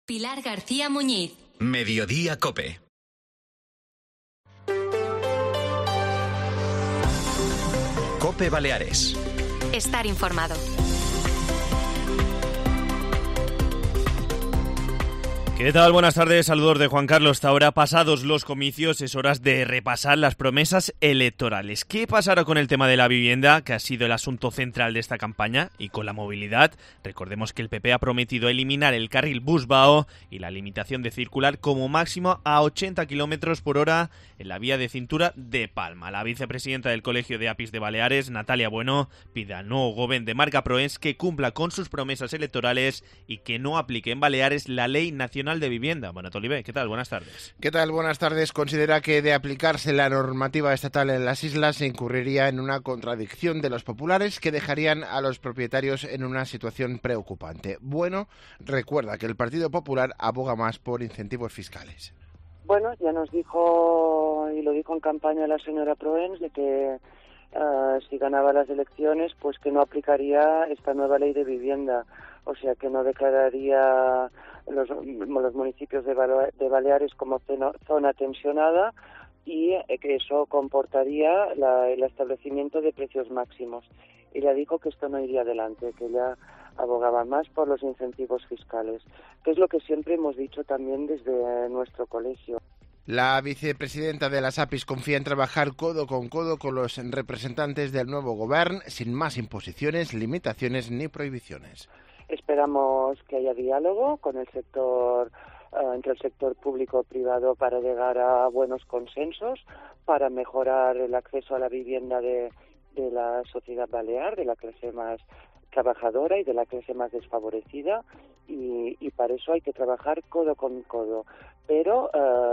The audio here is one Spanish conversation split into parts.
Pilar García Muñiz. Mediodía COPE. COPE Baleares. Estar informado. ¿Qué tal? Buenas tardes, saludos de Juan Carlos. Hasta ahora, pasados los comicios, es hora de repasar las promesas electorales. ¿Qué pasará con el tema de la vivienda, que ha sido el asunto central de esta campaña, y con la movilidad? Recordemos que el PP ha prometido eliminar el carril Bus-Vao y la limitación de circular como máximo a 80 km por hora en la vía de cintura de Palma. La vicepresidenta del Colegio de APIs de Baleares, Natalia Bueno, pide al nuevo Gobierno de Marc Proens que cumpla con sus promesas electorales y que no aplique en Baleares la Ley Nacional de Vivienda. Bueno, Tolivé, ¿qué tal? Buenas tardes. ¿Qué tal? Buenas tardes. Considera que de aplicarse la normativa estatal en las islas se incurriría en una contradicción de los populares que dejarían a los propietarios en una situación preocupante. Bueno, recuerda que el Partido Popular aboga más por incentivos fiscales. Bueno, ya nos dijo, y lo dijo en campaña la señora Proens, de que si ganaba las elecciones, pues que no aplicaría esta nueva ley de vivienda. O sea, que no declararía los municipios de Baleares como zona tensionada y que eso comportaría el establecimiento de precios máximos. Y ella dijo que esto no iría adelante, que ella abogaba más por los incentivos fiscales, que es lo que siempre hemos dicho también desde nuestro colegio. La vicepresidenta de las APIs confía en trabajar codo con los representantes del nuevo gobierno sin más imposiciones, limitaciones ni prohibiciones. Esperamos que haya diálogo con el sector, entre el sector público-privado para llegar a buenos consensos, para mejorar el acceso a la vivienda de la sociedad balear, de la clase más trabajadora y de la clase más desfavorecida, y para eso hay que trabajar codo con codo, pero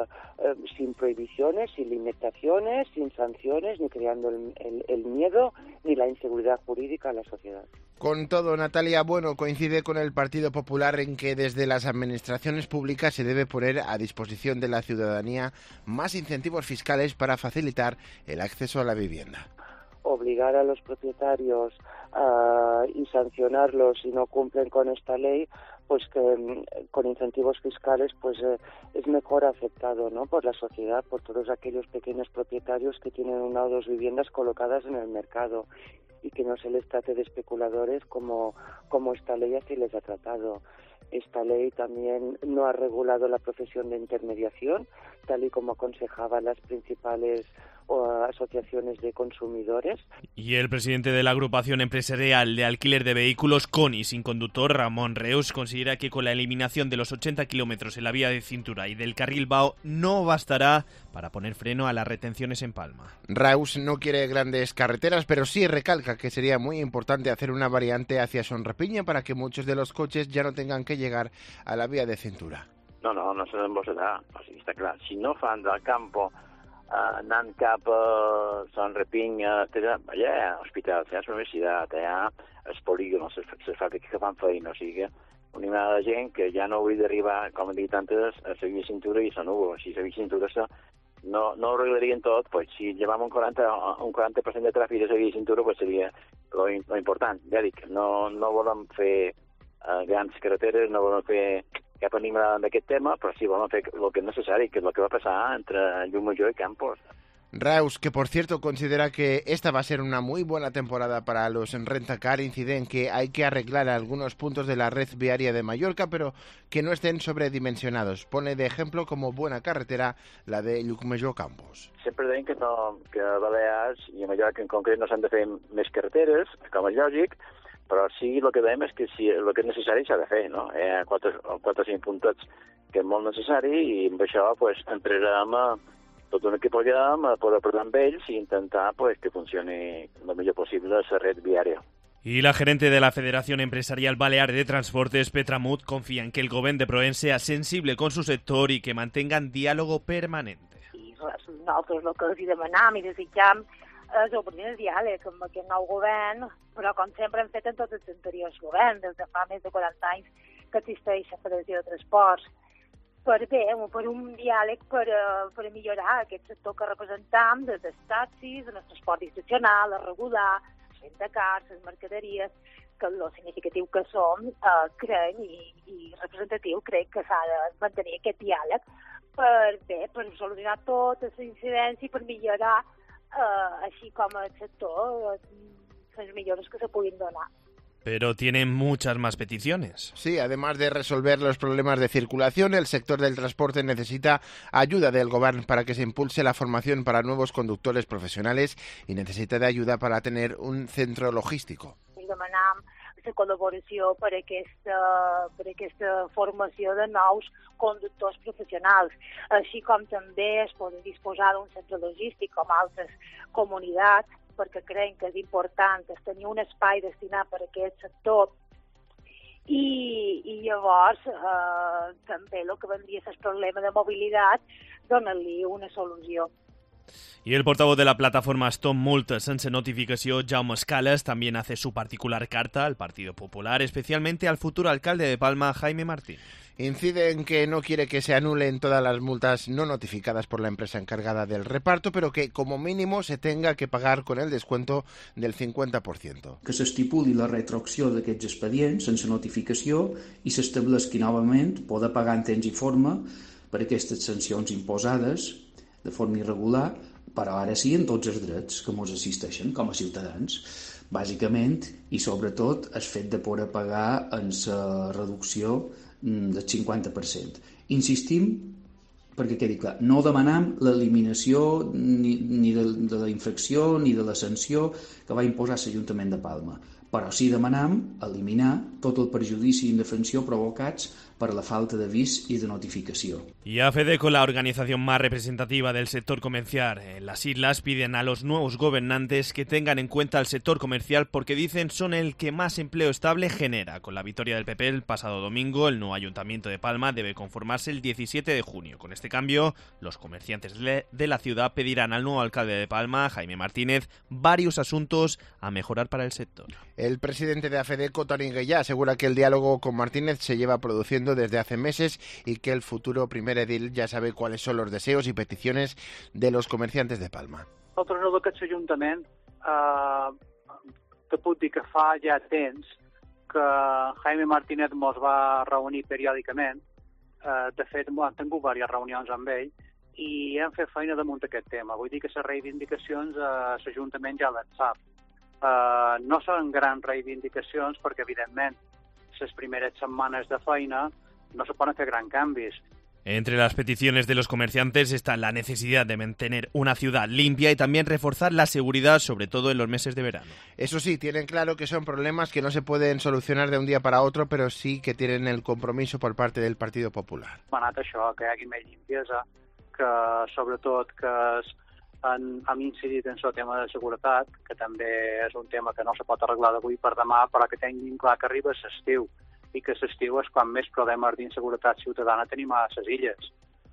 sin prohibiciones, sin limitaciones, sin sanciones, ni creando el miedo ni la inseguridad jurídica a la sociedad. Con todo, Natalia Bueno coincide con el Partido Popular en que desde las administraciones públicas se debe poner a disposición de la ciudadanía más incentivos fiscales para facilitar el acceso a la vivienda. Obligar a los propietarios y sancionarlos si no cumplen con esta ley, pues que con incentivos fiscales pues es mejor aceptado, ¿no?, por la sociedad, por todos aquellos pequeños propietarios que tienen una o dos viviendas colocadas en el mercado y que no se les trate de especuladores como esta ley así les ha tratado. Esta ley también no ha regulado la profesión de intermediación, tal y como aconsejaban las principales asociaciones de consumidores. Y el presidente de la agrupación empresarial de alquiler de vehículos CONI sin conductor, Ramón Reus, considera que con la eliminación de los 80 kilómetros en la vía de cintura y del carril Vao no bastará para poner freno a las retenciones en Palma. Reus no quiere grandes carreteras, pero sí recalca que sería muy importante hacer una variante hacia Sonrepinya para que muchos de los coches ja no tengan que llegar a la vía de cintura. No se desembosarà. O sigui, està clar, si no fan del campo anant cap a Sant Repiny, allà hi ha hospitals, hi ha universitat, hi ha els polígons, les fàbriques que fan feina, o sigui que una de gent que ja no hauria d'arribar, com han dit antes, a la via cintura i a la nova. Si la via cintura no ho arreglarien tot, pues, si llevam un 40% de tràfic de la via cintura, pues seria lo important. Ja dic, no volem fer grans carreteres, no volem fer cap animal d'aquest tema, però sí volem fer el que és necessari, que és el que va passar entre Llumajor y Campos. Reus, que por cierto considera que esta va a ser una muy buena temporada para los Rentacar, incide en que hay que arreglar algunos puntos de la red viaria de Mallorca, pero que no estén sobredimensionados. Pone de ejemplo como buena carretera la de Llucmajor-Campos. Sempre deien que a Balears i a Mallorca en concret no s'han de fer més carreteres, com és lògic, però sí el que dèiem és que si el que és necessari s'ha de fer, no? Hi ha 4 o 5 puntets que és molt necessari i amb això pues, entrarem tot un equip allà a poder parlar amb ells i intentar pues, que funcioni el millor possible la red viària. Y la gerente de la Federación Empresarial Balear de Transportes, Petra Mut, confía en que el Gobierno de Proens sea sensible con su sector y que mantengan diálogo permanente. I nosaltres el que els demanam i desitjam és obrir el diàleg amb aquest nou govern, però com sempre hem fet en tots els anteriors governs, des de fa més de 40 anys que existeix la Federació de Transports, per un diàleg per millorar aquest sector que representam, des dels taxis, el transport institucional, el regular, els rentacars, les mercaderies, que lo significatiu que som, crec, i representatiu, crec que s'ha de mantenir aquest diàleg per solucionar totes les incidències i per millorar, així com el sector, les millores que se puguin donar. Pero tienen muchas más peticiones. Sí, además de resolver los problemas de circulación, el sector del transporte necesita ayuda del Govern para que se impulse la formación para nuevos conductores profesionales y necesita de ayuda para tener un centro logístico. Demanam la col·laboració per aquesta formació de nous conductors professionals, així com també es pot disposar d'un centre logístic com altres comunitats, perquè creiem que és important tenir un espai destinat per a aquest sector i llavors també el que vendria a ser el problema de mobilitat, donar-li una solució. Y el portavoz de la plataforma Stop Multes sense notificació, Jaume Escales, también hace su particular carta al Partido Popular, especialmente al futuro alcalde de Palma, Jaime Martín. Incide en que no quiere que se anulen todas las multas no notificadas por la empresa encargada del reparto, pero que como mínimo se tenga que pagar con el descuento del 50%. Que s'estipuli la retroacció d'aquests expedients sense notificació i s'estableixi novament poder pagar en temps i forma per aquestes sancions imposades de forma irregular, però ara sí en tots els drets que ens assisteixen com a ciutadans. Bàsicament, i sobretot, el fet de poder pagar en la reducció del 50%. Insistim, perquè quedi clar, no demanam l'eliminació ni de la infracció ni de la sanció que va imposar l'Ajuntament de Palma, però sí demanam eliminar tot el perjudici i indefensió provocats per la falta d'avís i de notificació. Y AFEDECO, la organización más representativa del sector comercial en las islas, piden a los nuevos gobernantes que tengan en cuenta el sector comercial porque dicen son el que más empleo estable genera. Con la victoria del PP el pasado domingo, el nuevo Ayuntamiento de Palma debe conformarse el 17 de junio. Con este cambio, los comerciantes de la ciudad pedirán al nuevo alcalde de Palma, Jaime Martínez, varios asuntos a mejorar para el sector. El presidente de AFEDECO, Toni Guellà, asegura que el diálogo con Martínez se lleva produciendo desde hace meses y que el futuro primer edil ya sabe cuáles son los deseos y peticiones de los comerciantes de Palma. Nosaltres no d'aquest Ajuntament te puc dir que fa ja temps que Jaime Martínez mos va reunir periòdicament. De fet, hem tingut diverses reunions amb ell i hem fet feina damunt aquest tema. Vull dir que les reivindicacions l'Ajuntament ja les sap. No són grans reivindicacions perquè, evidentment, les primeres setmanes de feina no se poden fer grans canvis. Entre las peticiones de los comerciantes está la necesidad de mantener una ciudad limpia y también reforzar la seguridad, sobre todo en los meses de verano. Eso sí, tienen claro que son problemas que no se pueden solucionar de un día para otro, pero sí que tienen el compromiso por parte del Partido Popular. Ha anat això, que hi hagi més limpiesa, que sobretot que hem incidit en el tema de seguretat, que també és un tema que no se pot arreglar d'avui per demà, però que tinguin clar que arriba l'estiu i que l'estiu és quan més problemes d'inseguretat ciutadana tenim a les illes.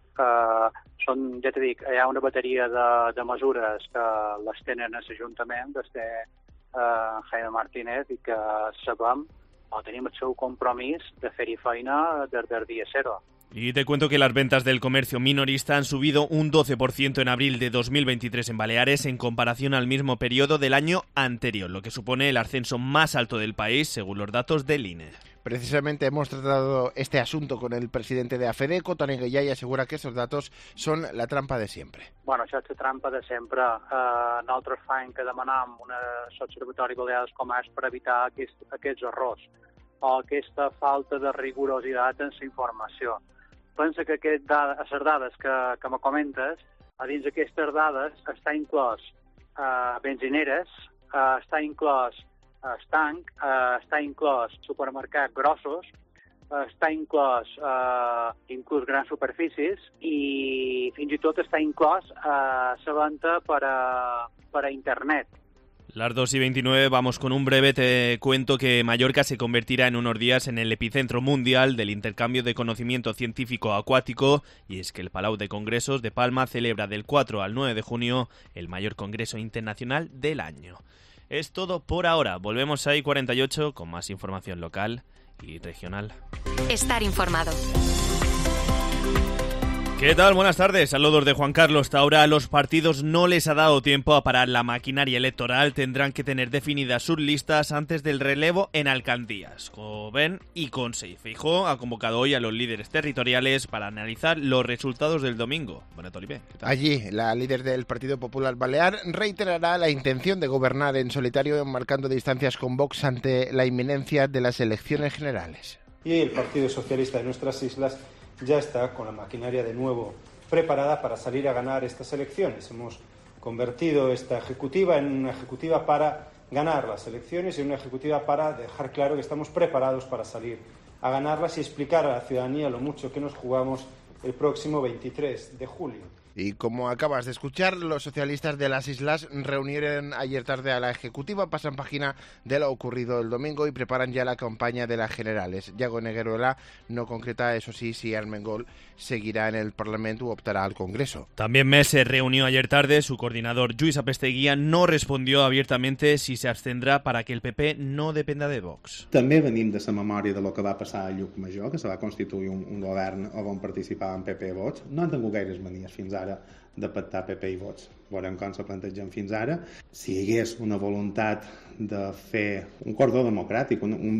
Són, ja t'he dit, hi ha una bateria de mesures que les tenen a l'Ajuntament des de Jaime Martínez i que sabem o tenim el seu compromís de fer-hi feina des del dia zero. Y te cuento que las ventas del comercio minorista han subido un 12% en abril de 2023 en Baleares en comparación al mismo periodo del año anterior, lo que supone el ascenso más alto del país, según los datos del INE. Precisamente hemos tratado este asunto con el presidente de AFEDECO, Toni Guellà, y asegura que esos datos son la trampa de siempre. Bueno, això és la trampa de sempre. Nosaltres fa que demanam un observatori balear del comerç per evitar aquests errors o aquesta falta de rigorositat en la informació. Pensa que les dades que me comentes, a dins d'aquestes dades està inclòs benzineres, està inclòs estanc, està inclòs supermercats grossos, està inclòs inclús grans superfícies i fins i tot està inclòs la venda per a internet. Las 2:29, vamos con un breve. Te cuento que Mallorca se convertirá en unos días en el epicentro mundial del intercambio de conocimiento científico acuático, y es que el Palau de Congresos de Palma celebra del 4 al 9 de junio el mayor congreso internacional del año. Es todo por ahora. Volvemos a I48 con más información local y regional. Estar informado. ¿Qué tal? Buenas tardes. Saludos de Juan Carlos. Hasta ahora a los partidos no les ha dado tiempo a parar la maquinaria electoral. Tendrán que tener definidas sus listas antes del relevo en alcaldías. Gobern y Consell. Feijóo ha convocado hoy a los líderes territoriales para analizar los resultados del domingo. Bonet Oliver, ¿qué tal? Allí, la líder del Partido Popular Balear reiterará la intención de gobernar en solitario, marcando distancias con Vox ante la inminencia de las elecciones generales. Y el Partido Socialista de nuestras islas ya está con la maquinaria de nuevo preparada para salir a ganar estas elecciones. Hemos convertido esta ejecutiva en una ejecutiva para ganar las elecciones y en una ejecutiva para dejar claro que estamos preparados para salir a ganarlas y explicar a la ciudadanía lo mucho que nos jugamos el próximo 23 de julio. Y como acabas de escuchar, los socialistas de las islas reunieron ayer tarde a la ejecutiva, pasan página de lo ocurrido el domingo y preparan ya la campaña de las generales. Yago Negueruela no concreta, eso sí, si Armengol seguirá en el Parlamento u optará al Congreso. También Mes se reunió ayer tarde. Su coordinador, Lluís Apesteguía, no respondió abiertamente si se abstendrà para que el PP no dependa de Vox. També venim de la memòria de lo que va passar a Llucmajor, que se va constituir un govern on participaven PP i Vox. No han tingut gaires manies fins ara de pactar PP i Vox. Veurem com se plantegen fins ara. Si hi hagués una voluntat de fer un cordó democràtic,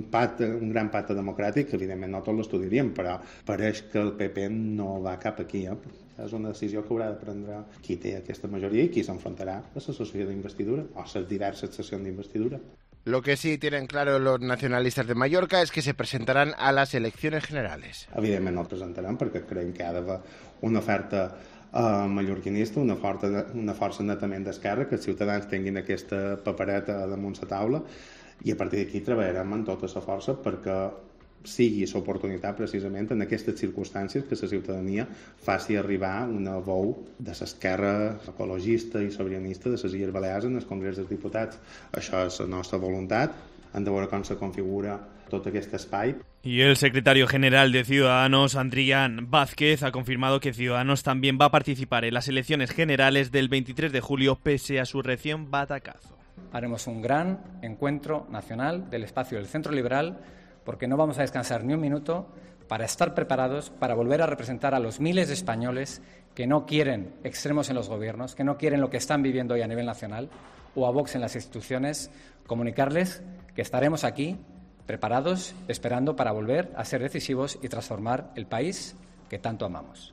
un gran pacte democràtic, evidentment no tot l'estudiaríem, però pareix que el PP no va cap aquí. És una decisió que haurà de prendre qui té aquesta majoria i qui s'enfrontarà a la sessió d'investidura o a les diverses sessions d'investidura. Lo que sí tienen claro los nacionalistas de Mallorca es que se presentarán a las elecciones generales. Evidentment no el presentaran perquè creiem que ha d'haver una oferta mallorquinista, una força netament d'esquerra, que els ciutadans tinguin aquesta papereta damunt la taula i a partir d'aquí treballarem amb tota la força perquè sigui l'oportunitat precisament en aquestes circumstàncies que la ciutadania faci arribar una veu de l'esquerra ecologista i sobiranista de les Illes Balears en el Congrés dels Diputats. Això és la nostra voluntat. Han de veure com se configura tot aquest espai. Y el secretario general de Ciudadanos, Adrián Vázquez, ha confirmado que Ciudadanos también va a participar en las elecciones generales del 23 de julio pese a su recién batacazo. Haremos un gran encuentro nacional del espacio del Centro Liberal porque no vamos a descansar ni un minuto para estar preparados para volver a representar a los miles de españoles que no quieren extremos en los gobiernos, que no quieren lo que están viviendo hoy a nivel nacional o a Vox en las instituciones, comunicarles que estaremos aquí preparados, esperando para volver a ser decisivos y transformar el país que tanto amamos.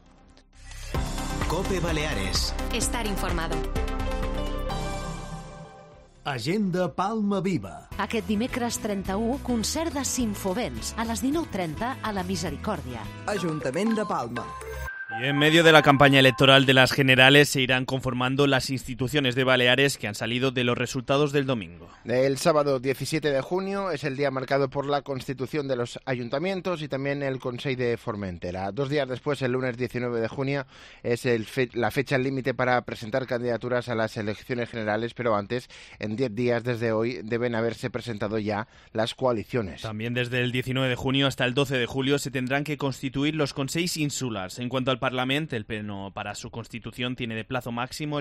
COPE Baleares. Estar informado. Agenda Palma Viva. Aquest dimecres 31, concert de Sinfovents, a les 19:30 a la Misericòrdia. Ajuntament de Palma. Y en medio de la campaña electoral de las generales se irán conformando las instituciones de Baleares que han salido de los resultados del domingo. El sábado 17 de junio es el día marcado por la constitución de los ayuntamientos y también el Consell de Formentera. 2 días después, el lunes 19 de junio, es la fecha límite para presentar candidaturas a las elecciones generales, pero antes, en 10 días desde hoy, deben haberse presentado ya las coaliciones. También desde el 19 de junio hasta el 12 de julio se tendrán que constituir los consells insulars. En cuanto al Parlamento, el pleno para su constitución tiene de plazo máximo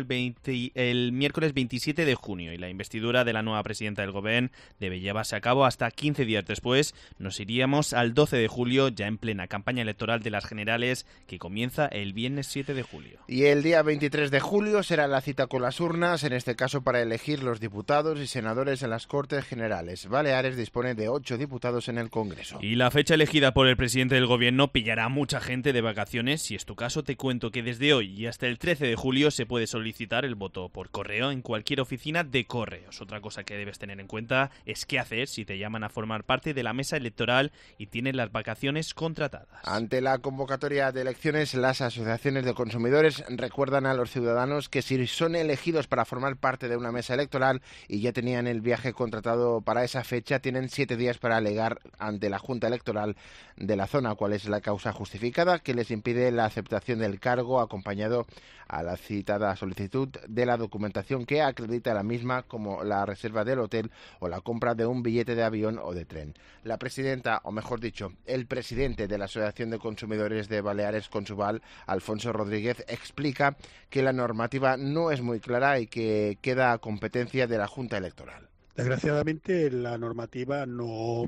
el miércoles 27 de junio y la investidura de la nueva presidenta del Gobierno debe llevarse a cabo hasta 15 días después. Nos iríamos al 12 de julio, ya en plena campaña electoral de las generales, que comienza el viernes 7 de julio. Y el día 23 de julio será la cita con las urnas, en este caso para elegir los diputados y senadores en las Cortes Generales. Baleares dispone de 8 diputados en el Congreso. Y la fecha elegida por el presidente del Gobierno pillará a mucha gente de vacaciones. Si es tu caso, te cuento que desde hoy y hasta el 13 de julio se puede solicitar el voto por correo en cualquier oficina de correos. Otra cosa que debes tener en cuenta es qué hacer si te llaman a formar parte de la mesa electoral y tienes las vacaciones contratadas. Ante la convocatoria de elecciones, las asociaciones de consumidores recuerdan a los ciudadanos que si son elegidos para formar parte de una mesa electoral y ya tenían el viaje contratado para esa fecha, tienen 7 días para alegar ante la Junta Electoral de la zona cuál es la causa justificada que les impide la aceptación del cargo, acompañado a la citada solicitud de la documentación que acredita la misma, como la reserva del hotel o la compra de un billete de avión o de tren. La presidenta, o mejor dicho, el presidente de la Asociación de Consumidores de Baleares Consubal, Alfonso Rodríguez, explica que la normativa no es muy clara y que queda a competencia de la Junta Electoral. Desgraciadamente, la normativa no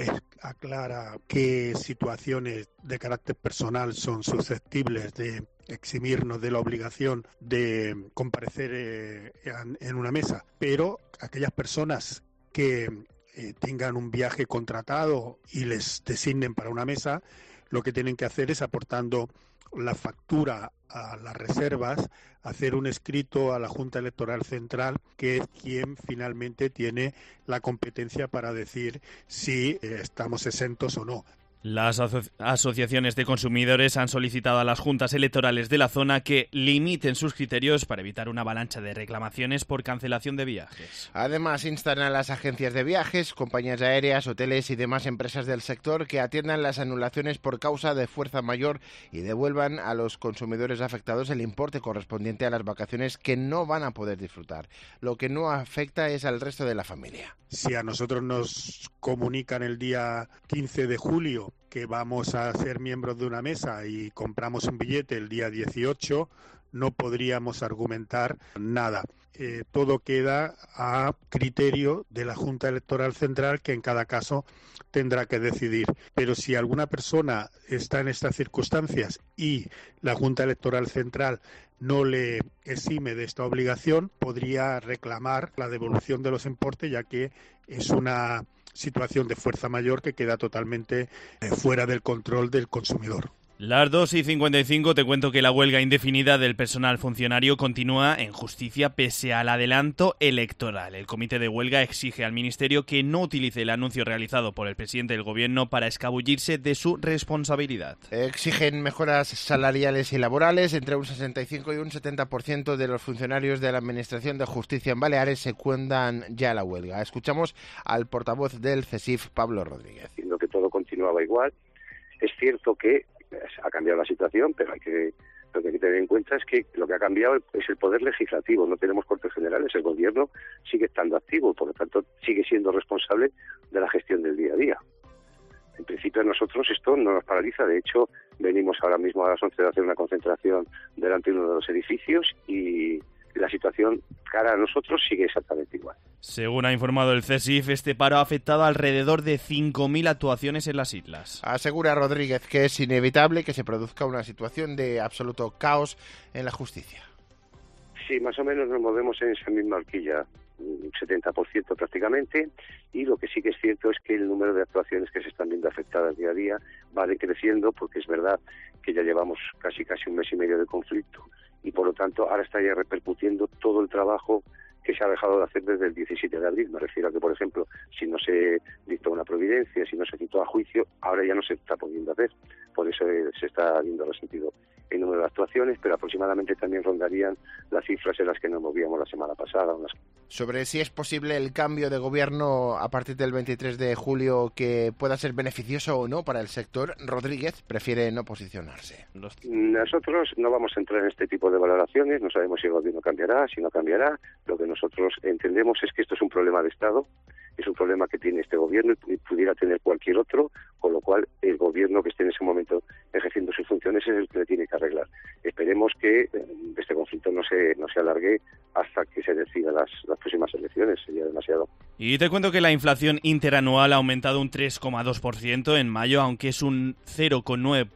aclara qué situaciones de carácter personal son susceptibles de eximirnos de la obligación de comparecer en una mesa, pero aquellas personas que tengan un viaje contratado y les designen para una mesa, lo que tienen que hacer es, aportando la factura a las reservas, hacer un escrito a la Junta Electoral Central, que es quien finalmente tiene la competencia para decir si estamos exentos o no. Las asociaciones de consumidores han solicitado a las juntas electorales de la zona que limiten sus criterios para evitar una avalancha de reclamaciones por cancelación de viajes. Además, instan a las agencias de viajes, compañías aéreas, hoteles y demás empresas del sector que atiendan las anulaciones por causa de fuerza mayor y devuelvan a los consumidores afectados el importe correspondiente a las vacaciones que no van a poder disfrutar. Lo que no afecta es al resto de la familia. Si a nosotros nos comunican el día 15 de julio que vamos a ser miembros de una mesa y compramos un billete el día 18, no podríamos argumentar nada. Todo queda a criterio de la Junta Electoral Central, que en cada caso tendrá que decidir. Pero si alguna persona está en estas circunstancias y la Junta Electoral Central no le exime de esta obligación, podría reclamar la devolución de los importes, ya que es una situación de fuerza mayor que queda totalmente fuera del control del consumidor. Las 2:55, te cuento que la huelga indefinida del personal funcionario continúa en justicia pese al adelanto electoral. El comité de huelga exige al Ministerio que no utilice el anuncio realizado por el presidente del Gobierno para escabullirse de su responsabilidad. Exigen mejoras salariales y laborales. Entre un 65 y un 70% de los funcionarios de la Administración de Justicia en Baleares secundan ya la huelga. Escuchamos al portavoz del CESIF, Pablo Rodríguez. Diciendo que todo continuaba igual. Es cierto que ha cambiado la situación, pero lo que hay que tener en cuenta es que lo que ha cambiado es el poder legislativo. No tenemos Cortes Generales, el Gobierno sigue estando activo, por lo tanto sigue siendo responsable de la gestión del día a día. En principio a nosotros esto no nos paraliza, de hecho venimos ahora mismo a las 11 de hacer una concentración delante de uno de los edificios y la situación cara a nosotros sigue exactamente igual. Según ha informado el CESIF, este paro ha afectado a alrededor de 5.000 actuaciones en las islas. Asegura Rodríguez que es inevitable que se produzca una situación de absoluto caos en la justicia. Sí, más o menos nos movemos en esa misma horquilla, un 70% prácticamente, y lo que sí que es cierto es que el número de actuaciones que se están viendo afectadas día a día va decreciendo, porque es verdad que ya llevamos casi un mes y medio de conflicto y por lo tanto ahora está ya repercutiendo todo el trabajo que se ha dejado de hacer desde el 17 de abril. Me refiero a que, por ejemplo, si no se dictó una providencia, si no se citó a juicio, ahora ya no se está pudiendo hacer. Por eso se está viendo resentido el número de actuaciones, pero aproximadamente también rondarían las cifras en las que nos movíamos la semana pasada. Sobre si es posible el cambio de gobierno a partir del 23 de julio que pueda ser beneficioso o no para el sector, Rodríguez prefiere no posicionarse. Nosotros no vamos a entrar en este tipo de valoraciones, no sabemos si el gobierno cambiará, si no cambiará. Lo que nosotros entendemos es que esto es un problema de Estado, es un problema que tiene este gobierno y pudiera tener cualquier otro, con lo cual el gobierno que esté en ese momento ejerciendo sus funciones es el que le tiene que arreglar. Esperemos que este conflicto no se alargue hasta que se decidan las próximas elecciones, sería demasiado. Y te cuento que la inflación interanual ha aumentado un 3,2% en mayo, aunque es un 0,9%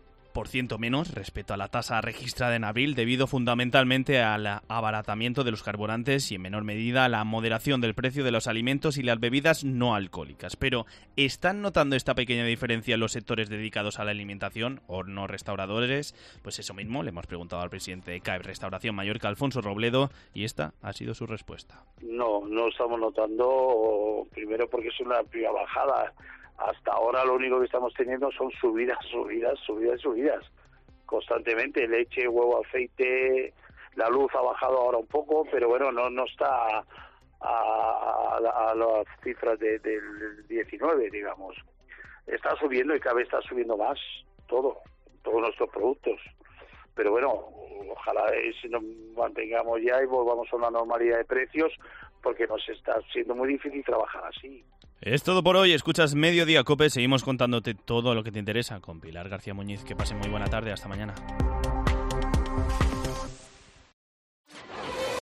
menos respecto a la tasa registrada en abril, debido fundamentalmente al abaratamiento de los carburantes y en menor medida a la moderación del precio de los alimentos y las bebidas no alcohólicas. Pero ¿están notando esta pequeña diferencia en los sectores dedicados a la alimentación, hornos, restauradores? Pues eso mismo le hemos preguntado al presidente de CAEP Restauración Mallorca, Alfonso Robledo, y esta ha sido su respuesta. No estamos notando, primero porque es una primera bajada. Hasta ahora lo único que estamos teniendo son subidas constantemente. Leche, huevo, aceite, la luz ha bajado ahora un poco, pero bueno, no está a las cifras del 19, digamos. Está subiendo y cada vez está subiendo más todos nuestros productos. Pero bueno, ojalá nos mantengamos ya y volvamos a una normalidad de precios, porque nos está siendo muy difícil trabajar así. Es todo por hoy. Escuchas Mediodía Cope. Seguimos contándote todo lo que te interesa con Pilar García Muñiz. Que pasen muy buena tarde. Hasta mañana.